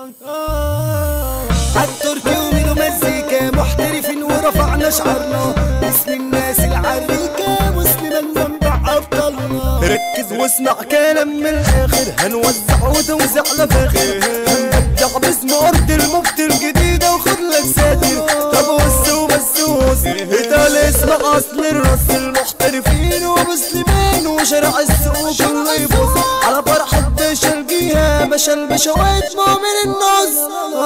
عالتركي وميدو مزيكا محترفين ورفعنا شعرنا اسم الناس العريكة مسلمة المنبع أبطالنا. ركز واسمع كلام من الآخر هنوزع وتوزع لفاخر هنبدع باسم أرض المفتي الجديدة وخد لك ساتر. طب وس وبسوس اتقال اسمع أصل الرص المحترفين ومسلمين وشارع السوق كله يبص على فرحة باشا الجيهة باشا البشوات مؤمن النص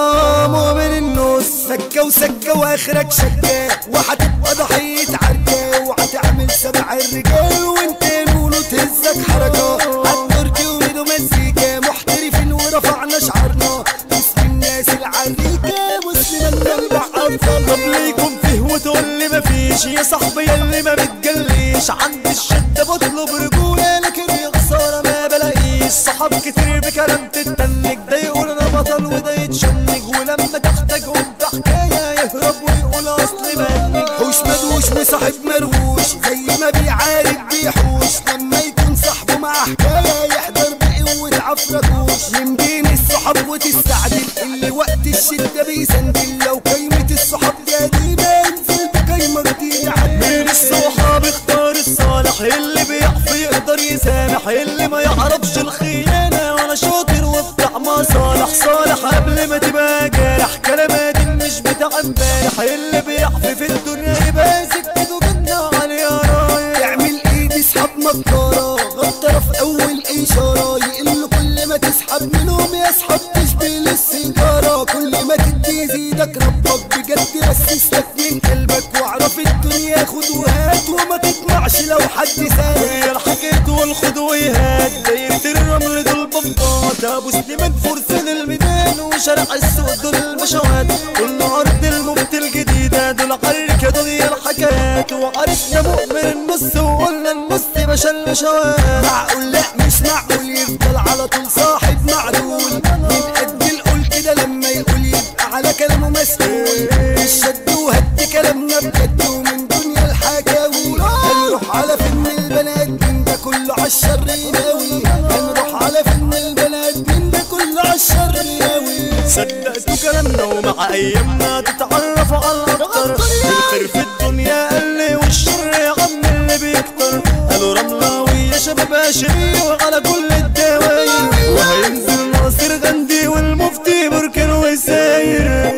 مؤمن النص. سكة وسكة واخرك شكة وهتبقى ضحية عركة وهتعمل 7 الرجال وانت نقوله تهزك حركة. عالتركي وميدو مزيكا محترفين ورفعنا شعرنا اسم الناس العريكة مسلمة المنبع أبطالنا. طب ليكم فيه وتقول لي مفيش يا صاحبي ياللي ما بتجليش عند الشدة بطلب رجولة لكن يا خسارة ما بلاقيش. صحاب كتير بكلام تتنك ده يقول انا بطل وده يتشنج ولما تحتاجهم بحكاية يهرب ويقول اصلي بنك. حوش مدوش وصاحب مروش زي ما بيعارك بيحوش لما يكون صاحبه مع حكاية يحضر بقوة عفركوش. من بين الصحاب وتستعدل اللي وقت الشدة بيسندل لو قايمة الصحاب دي قديمة انزل بقايمة جديدة. من الصحاب اختار الصالح اللي بيعرف يقدر يسامح اللي ما يعرفش الخيانة وانا شاطر وافتح مصالح. صالح قبل ما تبقى جارح كلماتي مش بتاع امبارح اللي بيعرف في الدنيا يبقى سكته جنة على رايح. اعمل ايد اسحب مكارة غطرة في اول اشارة يقل كل ما تسحب منهم يسحب تشبه للسيجارة. كل ما تدي يزيدك ربك بجد بس استكمل قلبك واعرف الدنيا خد وهات وما تطمعش لو حد سالك. هي الحكاية والخد ويهات دايرة الرمل دول بمطاط ابو سليمان فرسان الميدان وشارع السوق دول المشوات كل ارض المفتي الجديدة دول عركة دول هي الحكايات وعرفنا مؤمن النص وقلنا النص باشا المشوات. معقول لا مش معقول يفضل على طول صاحب معدول من قد القول كده لما يقول يبقى على كلامه مسؤول. الشد وهد كلامنا بجد ومن دنيا الحكاوي هنروح على فيلم البنات من ده كله عالشر يناوي. هنروح على فيلم البنات من ده كله عالشر يناوي. صدقتوا كلامنا ومع ايامنا تتعرفوا على الاكتر. الخير في الدنيا قل والشر يا عم اللي بيكتر. قالوا رملاوي يا شباب هاشمي وعلى كل الدواير وهينزل ناصر غندي والمفتي بركان وساير.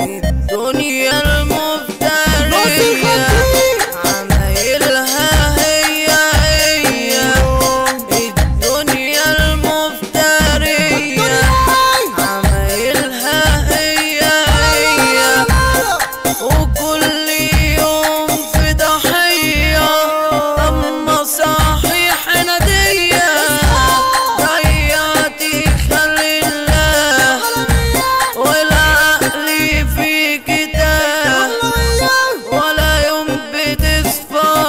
الدنيا المفترية عمايلها هي الدنيا المفترية عمايلها هي وكل يوم في ضحية. أما صحيح ندية ضيعتي خلي الله والعقل في كتاب ولا يوم بتصفى.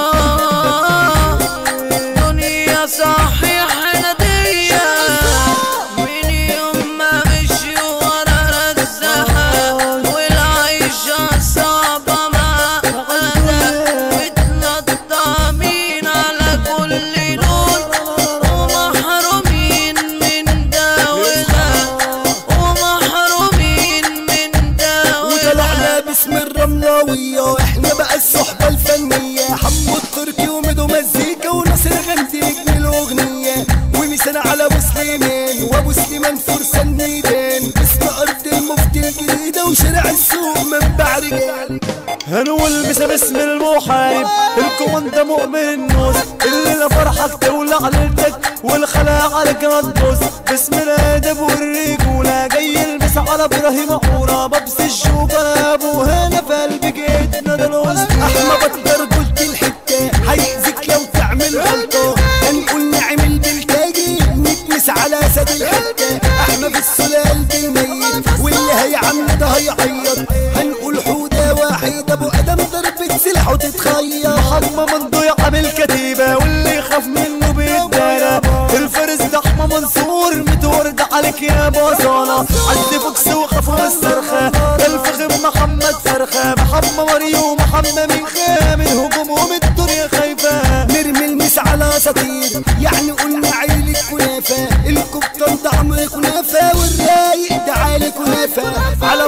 دنيا صحيح ندية من يوم ما مشي ورا رزها والعيشة صعبة معقدة متنطمين على كل لون ومحرومين من ده وده ومحرومين من ده وطلعنا باسم الرملاوية احنا بقى الصحبة الفنية حمو التركي وميدو مزيكا وناصر غندي نجم الاغنية ومثال على ابو سليمان وابو سليمان فرسان ميدان اسم ارض المفتي الجديدة وشارع السوق منبع رجال. هنقول باسم المحارب الكوماندا مؤمن النص اللي لا فرحك تولع ليلتك والخلاء عليك هتبص. باسم الادب والرجولة جاي يلبس على ابراهيم عورة ببس الشوكة ابو هنا في قلب جيتنا ده الوسط. احنا بطل قلت الحتة هيأذيك لو تعمل غلطة هنقول نعمل بالتاجي نتمس على سد الحتة. احنا في السلال بالميت واللي هيعمل ده هيعيط هنقول حودة واحد ابو ادم ضربة سلاح وتتخيط. محمد منضوي عامل كتيبة واللي يخاف منه بيتدارى. الفارس ده احمد منصور متورد عليك يا بصالة عز فوكس وخافوا الصرخة الفخم محمد فرخة محمد مريم محمد من خامل هجومهم الدنيا خايفة. نرمي المس على اساطير يعني قلنا عيلة كنافة الكبتان ده عمرو كنافة والرايق ده عالي كنافة.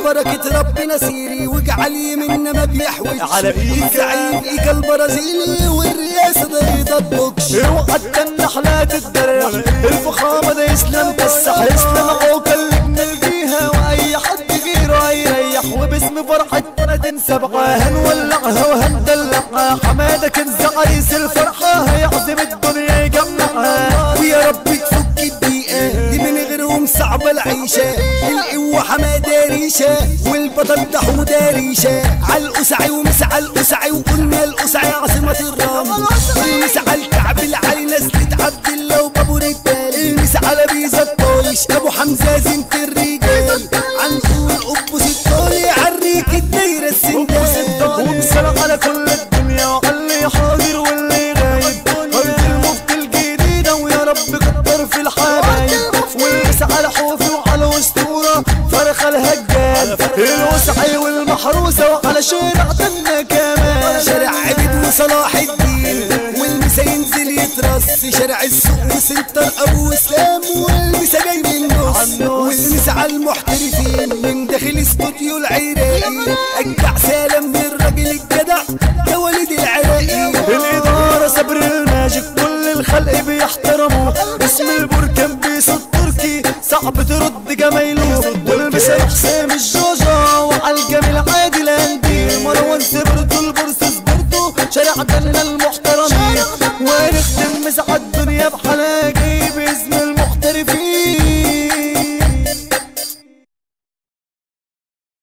بركة ربنا سيري واجعل يمنا ما بيحوش على إيدك. زعيم إيكا البرازيلي والرئاسة ده يضبكش. اوعى تستنى حلات الدرع الفخامة ده يسلم تسح يسلم عوكل اللي بنلقيها واي حد غيره هيريح وباسم فرحة سنة سبعة هنولعها وهندلعها حمادة كنز عريس الفرحة هيعزم الدنيا يجمعها. ويا رب تفك الدقيقة دي من غيرهم صعبة العيشة. القوة حمادة ريشة والبطل ده حودة ريشة. عالقسعي ومسعى القسعي وقلنا القسعي عاصمة الرمل. المسعى الكعب العالي نزلة عبد الله وبابو رجال. المسعى على بيزا الطايش ابو حمزة زينة الرجال. عنقول قبوس الطالي عالريك الدايرة السندال. وبسلام على كل الدنيا وعلي حاضر واللي غايب أرض المفتي الجديدة ويا رب كتر في الحبايب. والمسعى على حوفي وعلى اسطورة فرخة الهجال الوسعي والمحروسة وعلى شارع دنا كمان. شارع عبيد وصلاح الدين والمسا ينزل يترص. شارع السوق وسنتر ابو اسلام والمسا جاي من النص. والمسا على المحترفين من داخل استوديو العراقي. اجدع سلام للراجل الجدع يا وليد العراقي. الإدارة صبر الماجيك كل الخلق بيحترموه. اسم البركان بيس التركي صعب ترد جمايله. والمسا حسام الجوجة وعالجميل عادل انديل مروان سبرتو البورس سبرتو شارع دنا